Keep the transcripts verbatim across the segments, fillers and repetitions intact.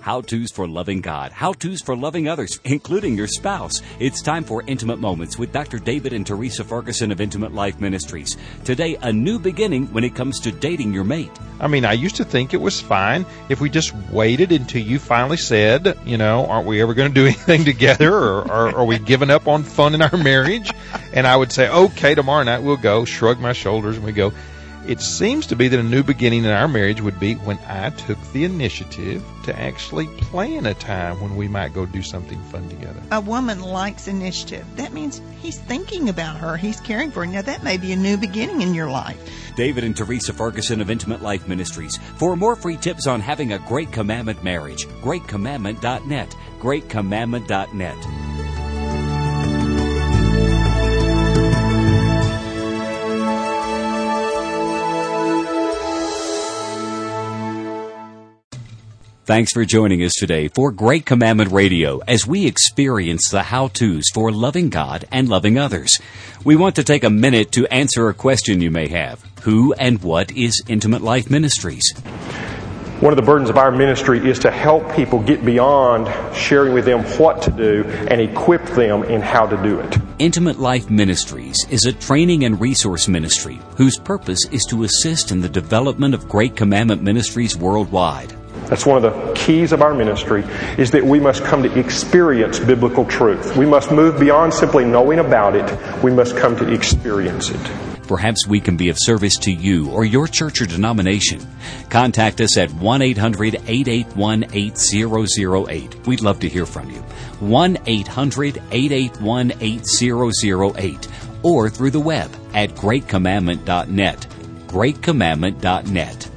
How-tos for loving God, how-tos for loving others, including your spouse. It's time for Intimate Moments with Doctor David and Teresa Ferguson of Intimate Life Ministries. Today, a new beginning when it comes to dating your mate. I mean, I used to think it was fine if we just waited until you finally said, you know, aren't we ever going to do anything together, or, or are we giving up on fun in our marriage? And I would say, okay, tomorrow night we'll go, shrug my shoulders, and we go. It seems to be that a new beginning in our marriage would be when I took the initiative to actually plan a time when we might go do something fun together. A woman likes initiative. That means he's thinking about her. He's caring for her. Now, that may be a new beginning in your life. David and Teresa Ferguson of Intimate Life Ministries. For more free tips on having a great commandment marriage, great commandment dot net, great commandment dot net. Thanks for joining us today for Great Commandment Radio as we experience the how-tos for loving God and loving others. We want to take a minute to answer a question you may have. Who and what is Intimate Life Ministries? One of the burdens of our ministry is to help people get beyond sharing with them what to do and equip them in how to do it. Intimate Life Ministries is a training and resource ministry whose purpose is to assist in the development of Great Commandment ministries worldwide. That's one of the keys of our ministry, is that we must come to experience biblical truth. We must move beyond simply knowing about it. We must come to experience it. Perhaps we can be of service to you or your church or denomination. Contact us at one eight hundred eight eight one eight zero zero eight. We'd love to hear from you. one eight hundred eight eight one eight zero zero eight. Or through the web at great commandment dot net. great commandment dot net.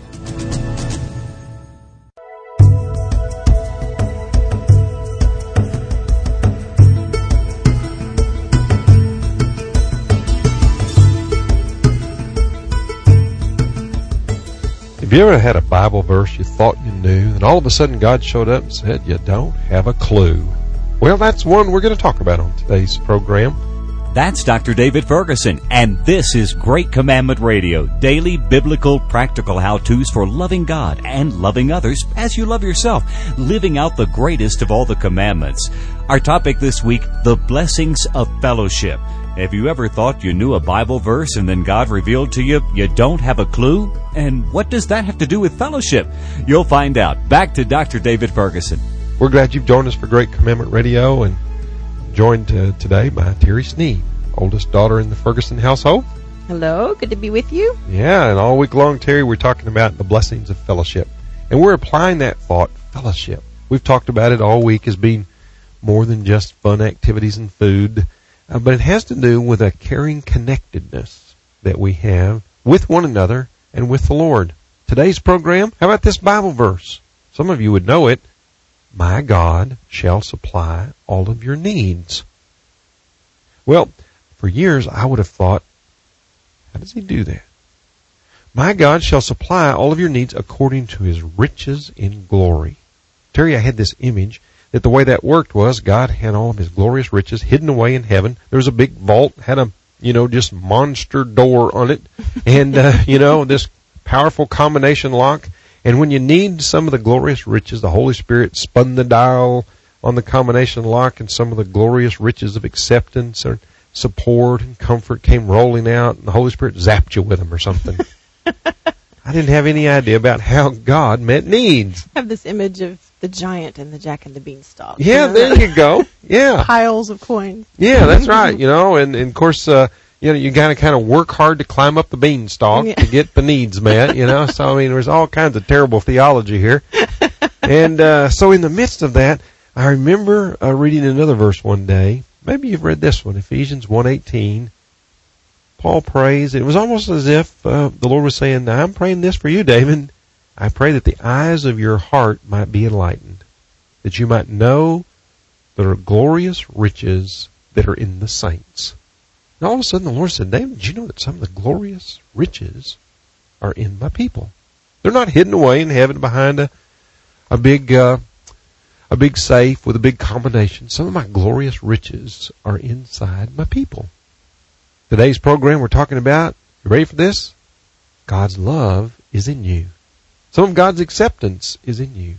Have you ever had a Bible verse you thought you knew, and all of a sudden God showed up and said, you don't have a clue? Well, that's one we're going to talk about on today's program. That's Doctor David Ferguson, and this is Great Commandment Radio, daily biblical practical how-tos for loving God and loving others as you love yourself, living out the greatest of all the commandments. Our topic this week, the blessings of fellowship. Have you ever thought you knew a Bible verse and then God revealed to you you don't have a clue? And what does that have to do with fellowship? You'll find out. Back to Doctor David Ferguson. We're glad you've joined us for Great Commandment Radio, and joined uh, today by Terry Sneed, oldest daughter in the Ferguson household. Hello, good to be with you. Yeah, and all week long, Terry, we're talking about the blessings of fellowship. And we're applying that thought, fellowship. We've talked about it all week as being more than just fun activities and food. Uh, but it has to do with a caring connectedness that we have with one another and with the Lord. Today's program, how about this Bible verse? Some of you would know it. My God shall supply all of your needs. Well, for years I would have thought, how does he do that? My God shall supply all of your needs according to his riches in glory. Terry, I had this image that the way that worked was God had all of his glorious riches hidden away in heaven. There was a big vault, had a, you know, just monster door on it, and, uh, you know, this powerful combination lock. And when you need some of the glorious riches, the Holy Spirit spun the dial on the combination lock, and some of the glorious riches of acceptance or support and comfort came rolling out, and the Holy Spirit zapped you with them or something. I didn't have any idea about how God met needs. I have this image of the giant and the Jack and the Beanstalk. Yeah, you know, there you go. Yeah. Piles of coins. Yeah, that's right. You know, and, and of course, uh, you know, you gotta kind of work hard to climb up the beanstalk yeah. to get the needs met, you know. So, I mean, there's all kinds of terrible theology here. And, uh, so in the midst of that, I remember uh, reading another verse one day. Maybe you've read this one, Ephesians one eighteen. Paul prays. It was almost as if uh, the Lord was saying, now I'm praying this for you, David. I pray that the eyes of your heart might be enlightened, that you might know the glorious riches that are in the saints. And all of a sudden the Lord said, David, did you know that some of the glorious riches are in my people? They're not hidden away in heaven behind a, a big, uh, a big safe with a big combination. Some of my glorious riches are inside my people. Today's program we're talking about, you ready for this? God's love is in you. Some of God's acceptance is in you.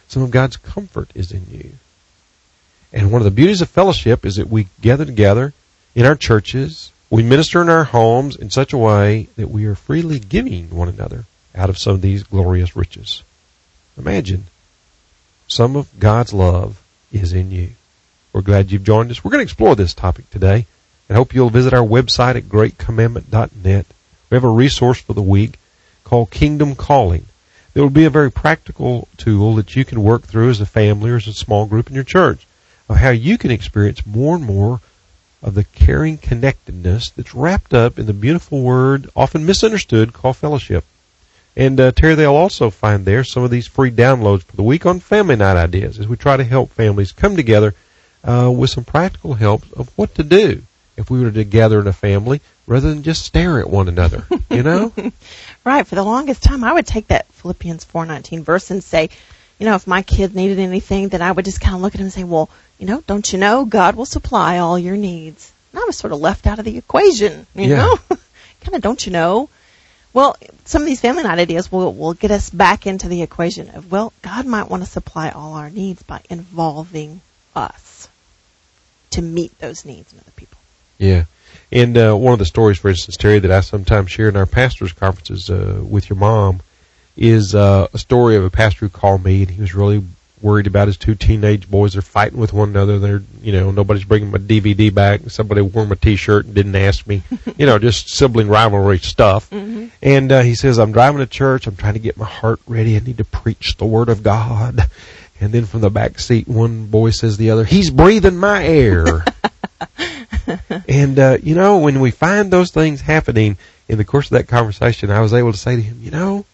Some of God's comfort is in you. And one of the beauties of fellowship is that we gather together in our churches. We minister in our homes in such a way that we are freely giving one another out of some of these glorious riches. Imagine, some of God's love is in you. We're glad you've joined us. We're going to explore this topic today, and hope you'll visit our website at great commandment dot net. We have a resource for the week called Kingdom Calling. There will be a very practical tool that you can work through as a family or as a small group in your church of how you can experience more and more of the caring connectedness that's wrapped up in the beautiful word, often misunderstood, called fellowship. And uh, Terry, they'll also find there some of these free downloads for the week on family night ideas as we try to help families come together uh, with some practical help of what to do if we were to gather in a family rather than just stare at one another, you know? Right. For the longest time, I would take that Philippians four nineteen verse and say, you know, if my kid needed anything, then I would just kind of look at him and say, well, you know, don't you know God will supply all your needs? And I was sort of left out of the equation, you Yeah. know? Kind of don't you know? Well, some of these family night ideas will, will get us back into the equation of, well, God might want to supply all our needs by involving us to meet those needs in other people. Yeah. And uh, one of the stories, for instance, Terry, that I sometimes share in our pastors' conferences uh, with your mom is uh, a story of a pastor who called me, and he was really worried about his two teenage boys. They're fighting with one another. They're, you know, nobody's bringing my D V D back. Somebody wore my T-shirt and didn't ask me. You know, just sibling rivalry stuff. Mm-hmm. And uh, he says, I'm driving to church. I'm trying to get my heart ready. I need to preach the Word of God. And then from the back seat, one boy says to the other, he's breathing my air. And, uh, you know, when we find those things happening in the course of that conversation, I was able to say to him, you know,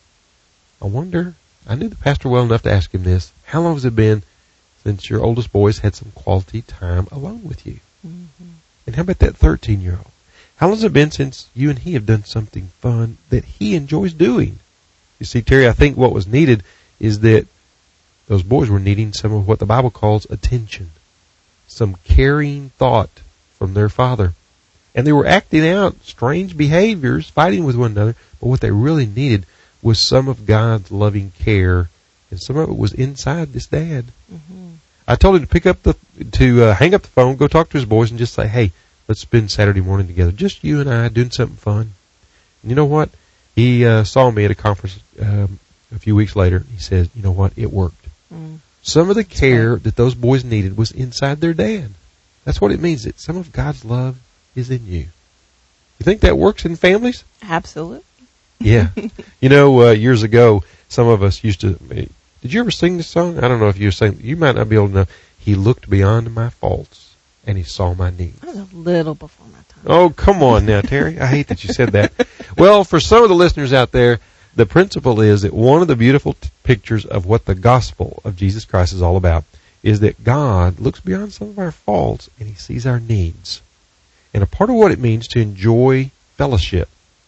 I wonder, I knew the pastor well enough to ask him this, how long has it been since your oldest boys had some quality time alone with you? Mm-hmm. And how about that thirteen-year-old? How long has it been since you and he have done something fun that he enjoys doing? You see, Terry, I think what was needed is that those boys were needing some of what the Bible calls attention, some caring thought from their father. And they were acting out strange behaviors, fighting with one another, but what they really needed was some of God's loving care, and some of it was inside this dad. Mm-hmm. I told him to pick up the, to uh, hang up the phone, go talk to his boys, and just say, hey, let's spend Saturday morning together, just you and I doing something fun. And you know what? He uh, saw me at a conference um, a few weeks later. He said, you know what? It worked. Mm. Some of the care that those boys needed was inside their dad. That's what it means, that some of God's love is in you. You think that works in families? Absolutely. Yeah. You know, uh, years ago, some of us used to, did you ever sing this song? I don't know if you were saying, you might not be able to know. He looked beyond my faults and he saw my needs. I was a little before my time. Oh, come on now, Terry. I hate that you said that. Well, for some of the listeners out there, the principle is that one of the beautiful t- pictures of what the gospel of Jesus Christ is all about is that God looks beyond some of our faults and he sees our needs. And a part of what it means to enjoy fellowship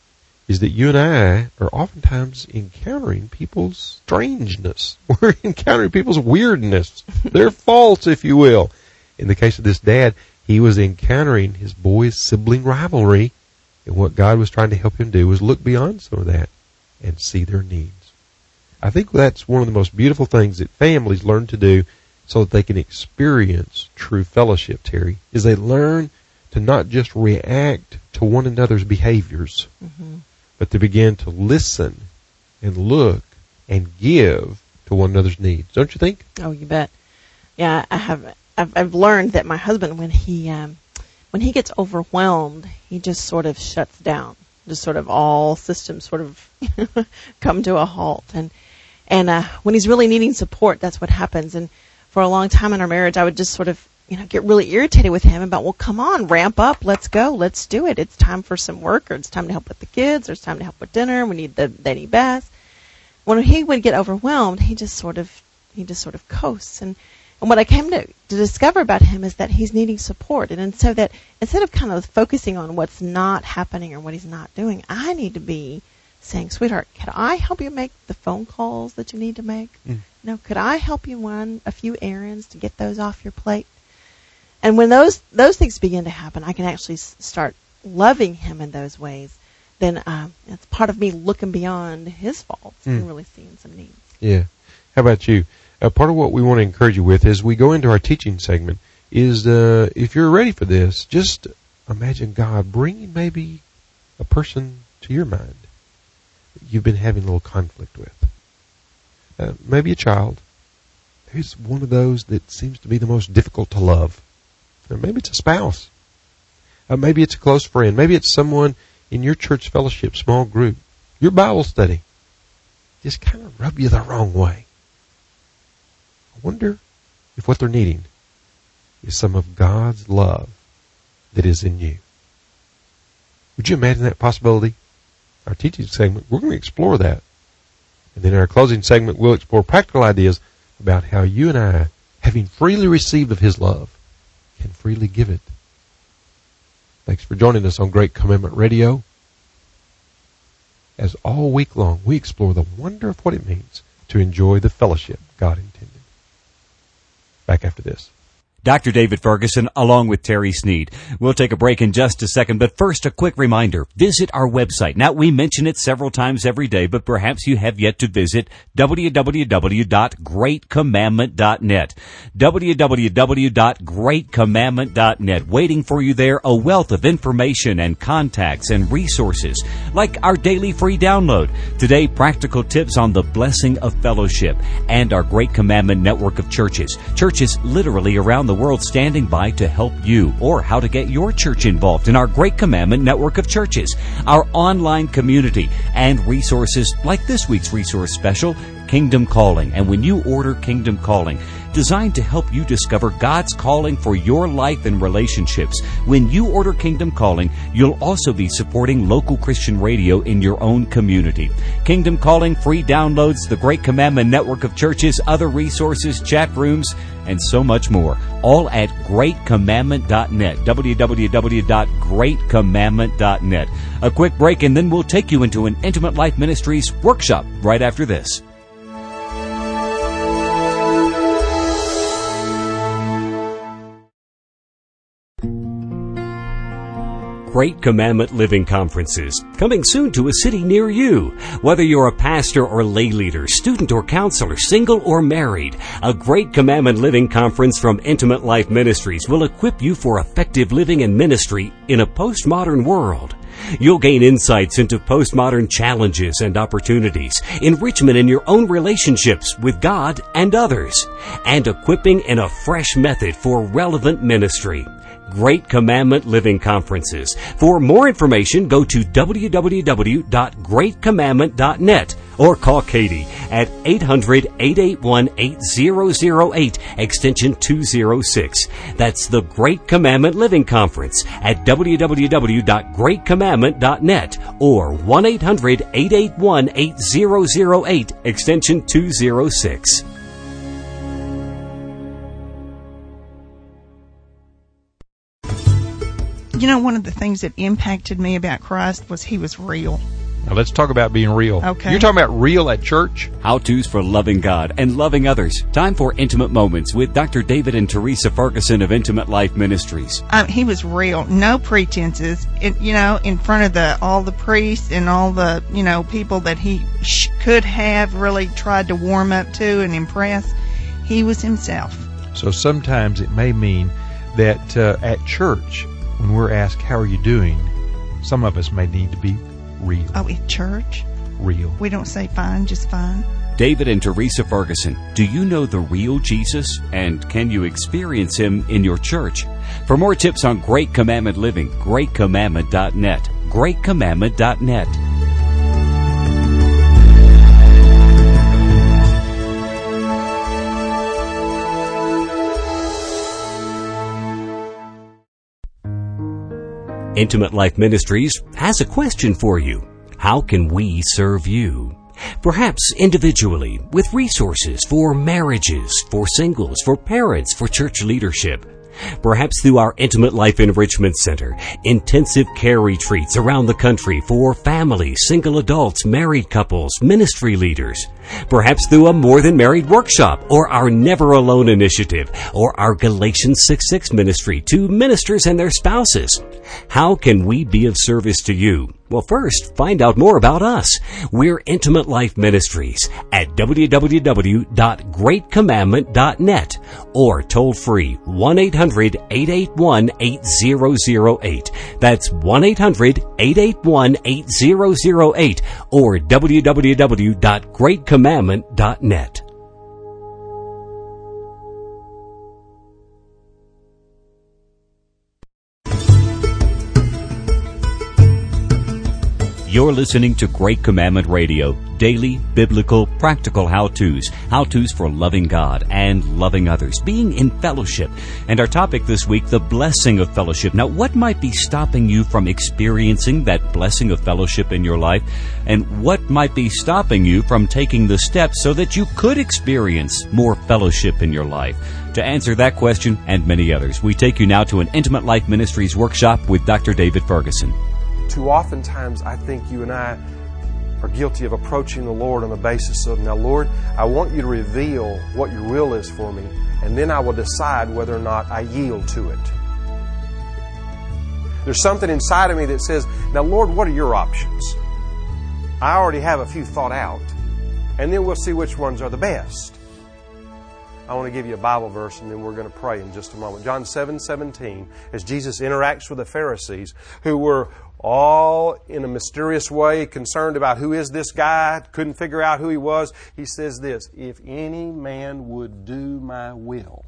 is that you and I are oftentimes encountering people's strangeness. We're encountering people's weirdness, their faults, if you will. In the case of this dad, he was encountering his boys' sibling rivalry, and what God was trying to help him do was look beyond some of that and see their needs. I think that's one of the most beautiful things that families learn to do so that they can experience true fellowship, Terry, is they learn to not just react to one another's behaviors, mm-hmm. but to begin to listen and look and give to one another's needs. Don't you think? Oh, you bet. Yeah, I have. I've, I've learned that my husband, when he um, when he gets overwhelmed, he just sort of shuts down. Just sort of all systems sort of come to a halt. And and uh, when he's really needing support, that's what happens. And for a long time in our marriage, I would just sort of, you know, get really irritated with him about, well, come on, ramp up, let's go, let's do it. It's time for some work, or it's time to help with the kids, or it's time to help with dinner. We need the they need baths. When he would get overwhelmed, he just sort of he just sort of coasts. And and what I came to, to discover about him is that he's needing support. And, and so that instead of kind of focusing on what's not happening or what he's not doing, I need to be saying, sweetheart, can I help you make the phone calls that you need to make? Mm. You know, could I help you run a few errands to get those off your plate? And when those those things begin to happen, I can actually s- start loving him in those ways. Then um, it's part of me looking beyond his faults mm. and really seeing some needs. Yeah. How about you? Uh, part of what we want to encourage you with as we go into our teaching segment is, uh, if you're ready for this, just imagine God bringing maybe a person to your mind that you've been having a little conflict with. Uh, maybe a child. Maybe it's one of those that seems to be the most difficult to love. Or maybe it's a spouse. Uh, maybe it's a close friend. Maybe it's someone in your church fellowship, small group, your Bible study. Just kind of rub you the wrong way. I wonder if what they're needing is some of God's love that is in you. Would you imagine that possibility? Our teaching segment, we're going to explore that. And then in our closing segment, we'll explore practical ideas about how you and I, having freely received of His love, can freely give it. Thanks for joining us on Great Commandment Radio. As all week long, we explore the wonder of what it means to enjoy the fellowship God intended. Back after this. Doctor David Ferguson, along with Terry Sneed. We'll take a break in just a second, but first a quick reminder. Visit our website. Now, we mention it several times every day, but perhaps you have yet to visit w w w dot great commandment dot net. w w w dot great commandment dot net. Waiting for you there, a wealth of information and contacts and resources, like our daily free download. Today, practical tips on the blessing of fellowship and our Great Commandment network of churches. Churches literally around the world standing by to help you, or how to get your church involved in our Great Commandment network of churches, our online community, and resources like this week's resource special, Kingdom Calling. And when you order Kingdom Calling, designed to help you discover God's calling for your life and relationships, when you order Kingdom Calling, you'll also be supporting local Christian radio in your own community. Kingdom Calling, free downloads, the Great Commandment network of churches, other resources, chat rooms, and so much more, all at great commandment dot net, w w w dot great commandment dot net. A quick break, and then we'll take you into an Intimate Life Ministries workshop right after this. Great Commandment Living Conferences, coming soon to a city near you. Whether you're a pastor or lay leader, student or counselor, single or married, a Great Commandment Living Conference from Intimate Life Ministries will equip you for effective living and ministry in a postmodern world. You'll gain insights into postmodern challenges and opportunities, enrichment in your own relationships with God and others, and equipping in a fresh method for relevant ministry. Great Commandment Living Conferences. For more information, go to w w w dot great commandment dot net or call Katie at eight hundred, eight eight one, eight zero zero eight, extension two oh six. That's the Great Commandment Living Conference at w w w dot great commandment dot net or one eight hundred, eight eight one, eight zero zero eight, extension two oh six. You know, one of the things that impacted me about Christ was He was real. Now let's talk about being real. Okay. You're talking about real at church? How-tos for loving God and loving others. Time for Intimate Moments with Doctor David and Teresa Ferguson of Intimate Life Ministries. Um, he was real. No pretenses. It, you know, in front of the all the priests and all the, you know, people that he sh- could have really tried to warm up to and impress, he was himself. So sometimes it may mean that uh, at church, when we're asked, how are you doing, some of us may need to be real. Oh, at church? Real. We don't say fine, just fine. David and Teresa Ferguson, do you know the real Jesus? And can you experience Him in your church? For more tips on Great Commandment Living, great commandment dot net. great commandment dot net. Intimate Life Ministries has a question for you. How can we serve you? Perhaps individually, with resources for marriages, for singles, for parents, for church leadership. Perhaps through our Intimate Life Enrichment Center, intensive care retreats around the country for families, single adults, married couples, ministry leaders. Perhaps through a More Than Married workshop, or our Never Alone initiative, or our Galatians six six ministry to ministers and their spouses. How can we be of service to you? Well, first, find out more about us. We're Intimate Life Ministries at w w w dot great commandment dot net or toll free one eight hundred eight eight one eight zero zero eight. That's one eight hundred eight eight one eight zero zero eight or w w w dot great commandment dot net. You're listening to Great Commandment Radio, daily biblical practical how-tos, how-tos for loving God and loving others, being in fellowship. And our topic this week, the blessing of fellowship. Now, what might be stopping you from experiencing that blessing of fellowship in your life? And what might be stopping you from taking the steps so that you could experience more fellowship in your life? To answer that question and many others, we take you now to an Intimate Life Ministries workshop with Doctor David Ferguson. Too oftentimes, I think you and I are guilty of approaching the Lord on the basis of, now, Lord, I want you to reveal what your will is for me, and then I will decide whether or not I yield to it. There's something inside of me that says, now, Lord, what are your options? I already have a few thought out, and then we'll see which ones are the best. I want to give you a Bible verse, and then we're going to pray in just a moment. John seven seventeen, as Jesus interacts with the Pharisees, who were all in a mysterious way concerned about who is this guy, couldn't figure out who he was. He says this, if any man would do my will,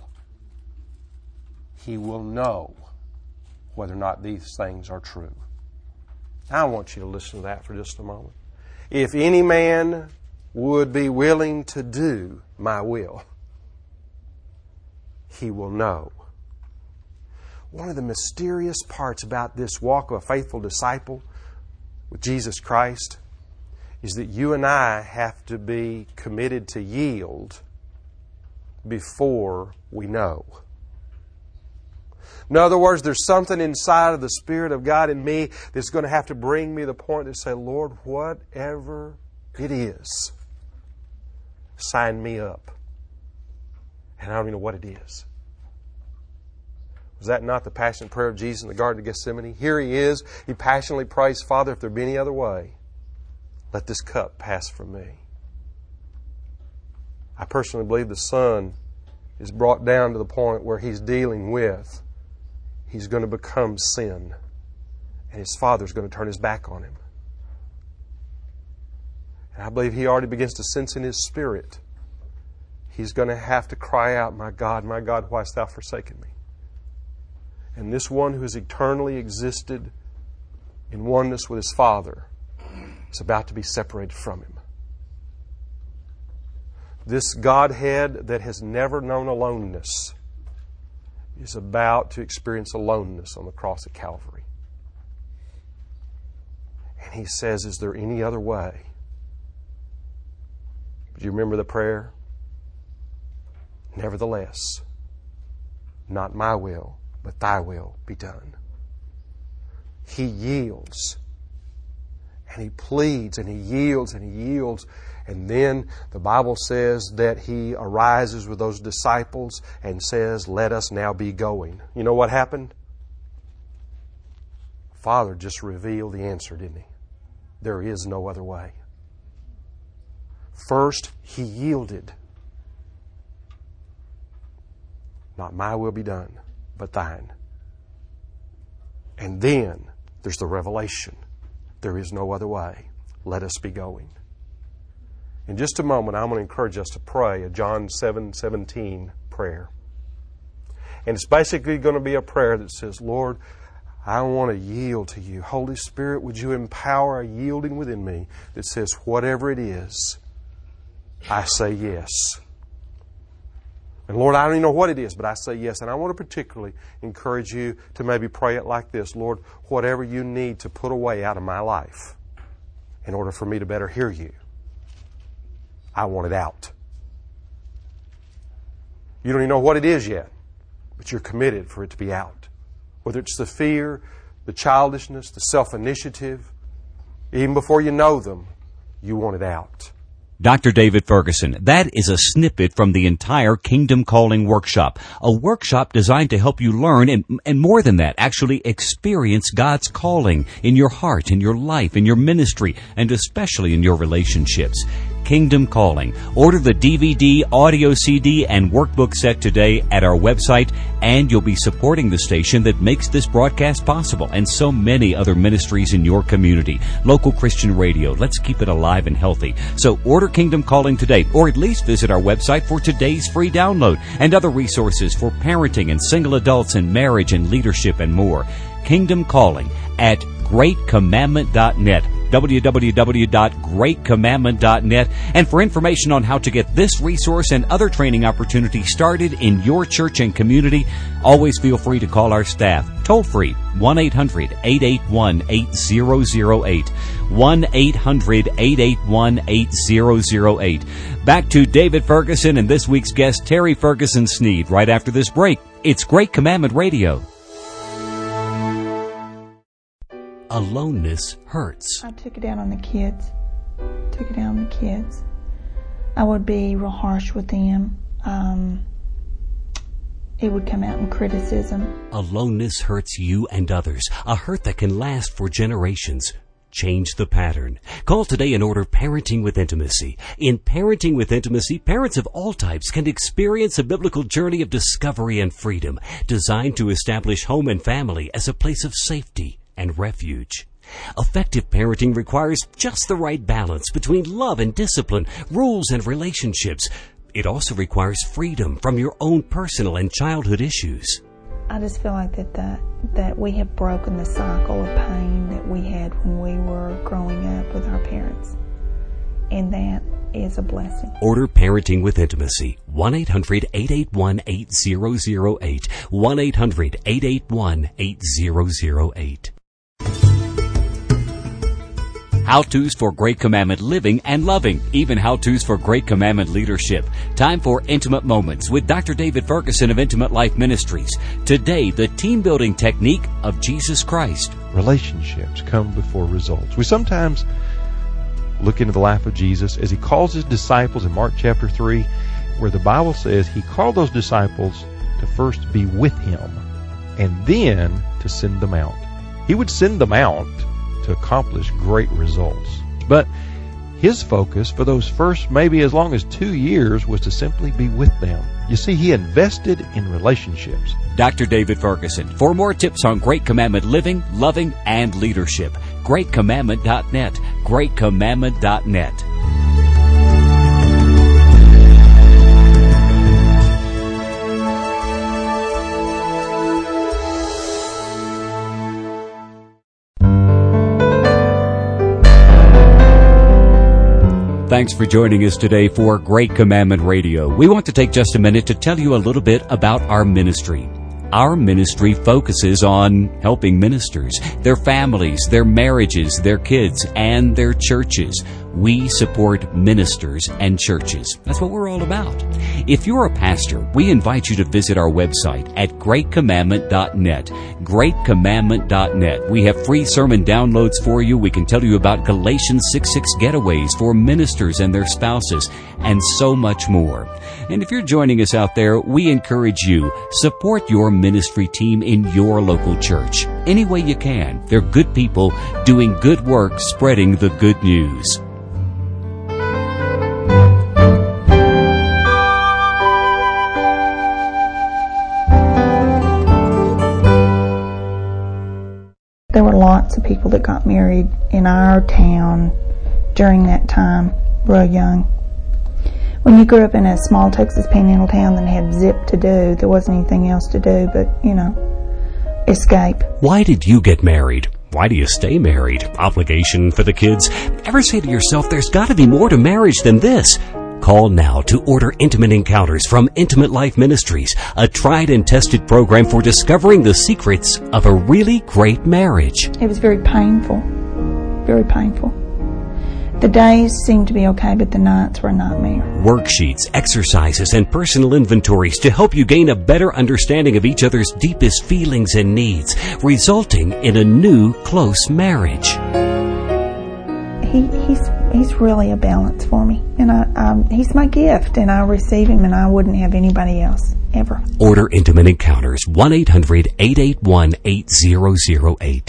he will know whether or not these things are true. I want you to listen to that for just a moment. If any man would be willing to do my will, he will know. One of the mysterious parts about this walk of a faithful disciple with Jesus Christ is that you and I have to be committed to yield before we know. In other words, there's something inside of the Spirit of God in me that's going to have to bring me to the point to say, Lord, whatever it is, sign me up. And I don't even know what it is. Was that not the passionate prayer of Jesus in the Garden of Gethsemane? Here He is. He passionately prays, Father, if there be any other way, let this cup pass from me. I personally believe the Son is brought down to the point where He's dealing with, He's going to become sin. And His Father's going to turn His back on Him. And I believe He already begins to sense in His spirit, He's going to have to cry out, my God, my God, why hast Thou forsaken me? And this one who has eternally existed in oneness with His Father is about to be separated from Him. This Godhead that has never known aloneness is about to experience aloneness on the cross at Calvary. And He says, is there any other way? Do you remember the prayer? Nevertheless, not my will, but Thy will be done. He yields. And He pleads and He yields and He yields. And then the Bible says that He arises with those disciples and says, let us now be going. You know what happened? Father just revealed the answer, didn't He? There is no other way. First, He yielded. Not my will be done, but Thine. And then there's the revelation. There is no other way. Let us be going. In just a moment, I'm going to encourage us to pray a John seven seventeen prayer. And it's basically going to be a prayer that says, Lord, I want to yield to You. Holy Spirit, would You empower a yielding within me that says, whatever it is, I say yes. And Lord, I don't even know what it is, but I say yes. And I want to particularly encourage you to maybe pray it like this. Lord, whatever You need to put away out of my life in order for me to better hear You, I want it out. You don't even know what it is yet, but you're committed for it to be out. Whether it's the fear, the childishness, the self-initiative, even before you know them, you want it out. Doctor David Ferguson, that is a snippet from the entire Kingdom Calling workshop, a workshop designed to help you learn and, and more than that, actually experience God's calling in your heart, in your life, in your ministry, and especially in your relationships. Kingdom Calling. Order the D V D, audio C D, and workbook set today at our website, and you'll be supporting the station that makes this broadcast possible and so many other ministries in your community. Local Christian radio. Let's keep it alive and healthy. So order Kingdom Calling today, or at least visit our website for today's free download and other resources for parenting and single adults and marriage and leadership and more. Kingdom Calling at great commandment dot net. w w w dot great commandment dot net. And for information on how to get this resource and other training opportunities started in your church and community, always feel free to call our staff. Toll free, one eight hundred eight eight one eight zero zero eight. one eight hundred eight eight one eight zero zero eight. Back to David Ferguson and this week's guest, Terry Ferguson Sneed, right after this break. It's Great Commandment Radio. Aloneness hurts. I took it out on the kids. Took it out on the kids. I would be real harsh with them. Um, it would come out in criticism. Aloneness hurts you and others. A hurt that can last for generations. Change the pattern. Call today and order Parenting with Intimacy. In Parenting with Intimacy, parents of all types can experience a biblical journey of discovery and freedom, designed to establish home and family as a place of safety and refuge. Effective parenting requires just the right balance between love and discipline, rules and relationships. It also requires freedom from your own personal and childhood issues. I just feel like that, that, that we have broken the cycle of pain that we had when we were growing up with our parents. And that is a blessing. Order Parenting with Intimacy. one eight hundred eight eight one eight zero zero eight. one eight hundred eight eight one eight zero zero eight. How-tos for Great Commandment living and loving, even how-tos for Great Commandment leadership. Time for Intimate Moments with Doctor David Ferguson of Intimate Life Ministries. Today, the team-building technique of Jesus Christ. Relationships come before results. We sometimes look into the life of Jesus as he calls his disciples in Mark chapter three, where the Bible says he called those disciples to first be with him and then to send them out. He would send them out to accomplish great results. But his focus for those first maybe as long as two years was to simply be with them. You see, he invested in relationships. Doctor David Ferguson. For more tips on Great Commandment living, loving, and leadership, great commandment dot net. great commandment dot net. Thanks for joining us today for Great Commandment Radio. We want to take just a minute to tell you a little bit about our ministry. Our ministry focuses on helping ministers, their families, their marriages, their kids, and their churches. We support ministers and churches. That's what we're all about. If you're a pastor, we invite you to visit our website at great commandment dot net. great commandment dot net. We have free sermon downloads for you. We can tell you about Galatians six six getaways for ministers and their spouses, and so much more. And if you're joining us out there, we encourage you, support your ministry team in your local church. Any way you can. They're good people doing good work, spreading the good news. There were lots of people that got married in our town during that time, real young. When you grew up in a small Texas panhandle town that had zip to do, there wasn't anything else to do but, you know, escape. Why did you get married? Why do you stay married? Obligation for the kids? Ever say to yourself, there's got to be more to marriage than this? Call now to order Intimate Encounters from Intimate Life Ministries, a tried and tested program for discovering the secrets of a really great marriage. It was very painful, very painful. The days seemed to be okay, but the nights were a nightmare. Worksheets, exercises, and personal inventories to help you gain a better understanding of each other's deepest feelings and needs, resulting in a new, close marriage. He, he's, He's really a balance for me, and I, um, He's my gift, and I receive Him, and I wouldn't have anybody else ever. Order Intimate Encounters, one eight hundred eight eight one eight zero zero eight.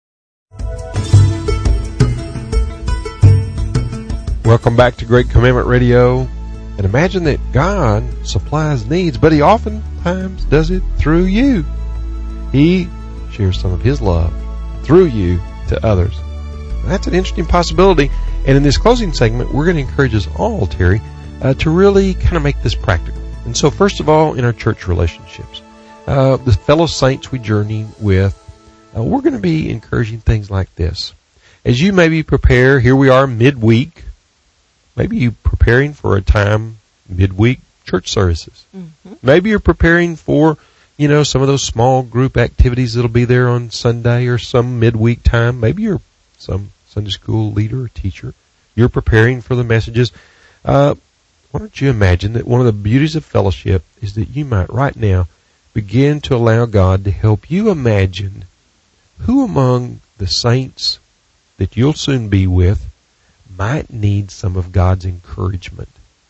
Welcome back to Great Commandment Radio. And imagine that God supplies needs, but He oftentimes does it through you. He shares some of His love through you to others. That's an interesting possibility. And in this closing segment, we're going to encourage us all, Terry, uh, to really kind of make this practical. And so, first of all, in our church relationships, uh, the fellow saints we journey with, uh, we're going to be encouraging things like this. As you maybe prepare, here we are midweek, maybe you're preparing for a time midweek church services. Mm-hmm. Maybe you're preparing for, you know, some of those small group activities that'll be there on Sunday or some midweek time. Maybe you're some Sunday school leader or teacher. You're preparing for the messages. Uh, why don't you imagine that one of the beauties of fellowship is that you might right now begin to allow God to help you imagine who among the saints that you'll soon be with might need some of God's encouragement.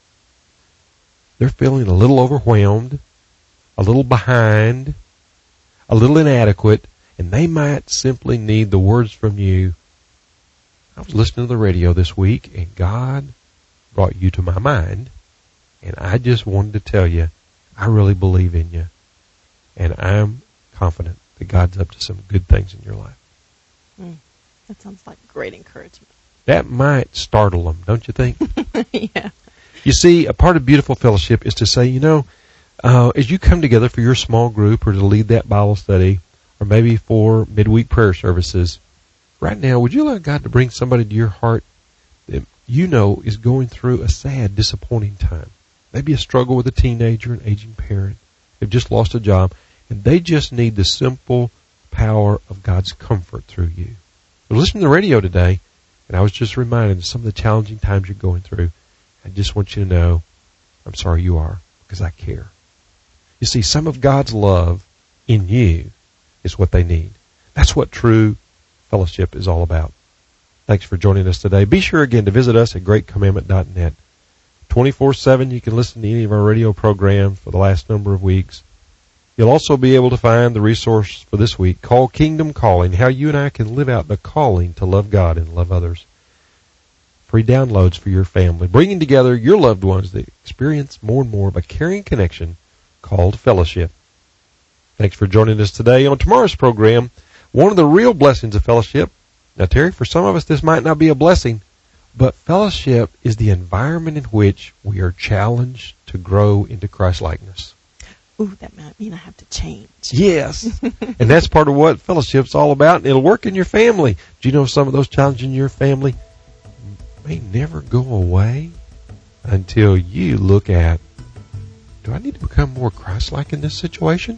They're feeling a little overwhelmed, a little behind, a little inadequate, and they might simply need the words from you. I was listening to the radio this week, and God brought you to my mind, and I just wanted to tell you, I really believe in you, and I'm confident that God's up to some good things in your life. Mm, that sounds like great encouragement. That might startle them, don't you think? Yeah. You see, a part of beautiful fellowship is to say, you know, uh, as you come together for your small group or to lead that Bible study or maybe for midweek prayer services, right now, would you allow God to bring somebody to your heart that you know is going through a sad, disappointing time? Maybe a struggle with a teenager, an aging parent. They've just lost a job, and they just need the simple power of God's comfort through you. So listen to the radio today. And I was just reminded of some of the challenging times you're going through. I just want you to know, I'm sorry you are, because I care. You see, some of God's love in you is what they need. That's what true fellowship is all about. Thanks for joining us today. Be sure again to visit us at great commandment dot net. twenty-four seven, you can listen to any of our radio programs for the last number of weeks. You'll also be able to find the resource for this week called Kingdom Calling, how you and I can live out the calling to love God and love others. Free downloads for your family, bringing together your loved ones that experience more and more of a caring connection called fellowship. Thanks for joining us today. On tomorrow's program, one of the real blessings of fellowship. Now, Terry, for some of us this might not be a blessing, but fellowship is the environment in which we are challenged to grow into Christ-likeness. Ooh, that might mean I have to change. Yes. And that's part of what fellowship's all about. And it'll work in your family. Do you know some of those challenges in your family may never go away until you look at, do I need to become more Christ-like in this situation?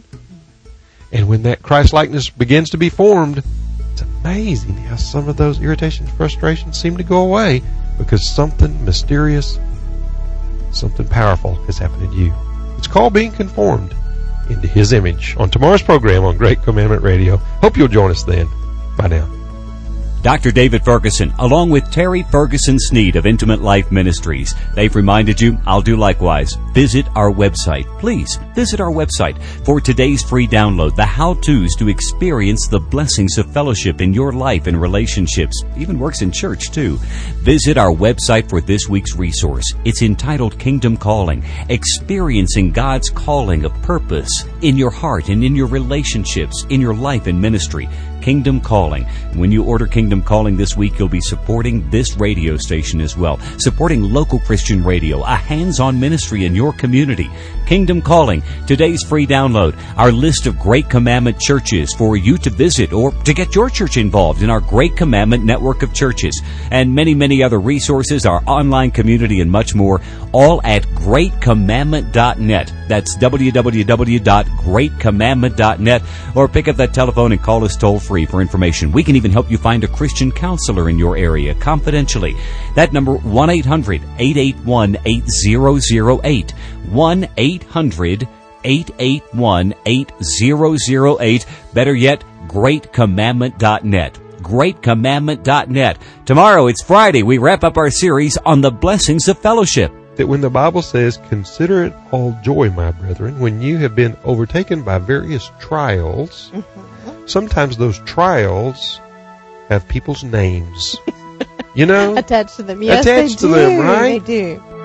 And when that Christ-likeness begins to be formed, it's amazing how some of those irritations, frustrations seem to go away because something mysterious, something powerful has happened in you. It's called being conformed into His image. On tomorrow's program on Great Commandment Radio. Hope you'll join us then. Bye now. Doctor David Ferguson, along with Terry Ferguson Sneed of Intimate Life Ministries. They've reminded you, I'll do likewise. Visit our website. Please visit our website for today's free download, the how-tos to experience the blessings of fellowship in your life and relationships. Even works in church, too. Visit our website for this week's resource. It's entitled Kingdom Calling, experiencing God's calling of purpose in your heart and in your relationships, in your life and ministry. Kingdom Calling. When you order Kingdom Calling this week, you'll be supporting this radio station as well, supporting local Christian radio, a hands-on ministry in your community. Kingdom Calling, today's free download, our list of Great Commandment churches for you to visit or to get your church involved in our Great Commandment network of churches, and many, many other resources, our online community, and much more, all at great commandment dot net. That's w w w dot great commandment dot net, or pick up that telephone and call us toll-free for information. We can even help you find a Christian counselor in your area confidentially. That number, one eight hundred eight eight one eight zero zero eight. one eight hundred eight eight one eight zero zero eight. Better yet, great commandment dot net. great commandment dot net. Tomorrow, it's Friday. We wrap up our series on the blessings of fellowship. That when the Bible says, consider it all joy, my brethren, when you have been overtaken by various trials, mm-hmm. sometimes those trials have people's names, you know, attached to them. Yes, attached they to do. them, right? They do.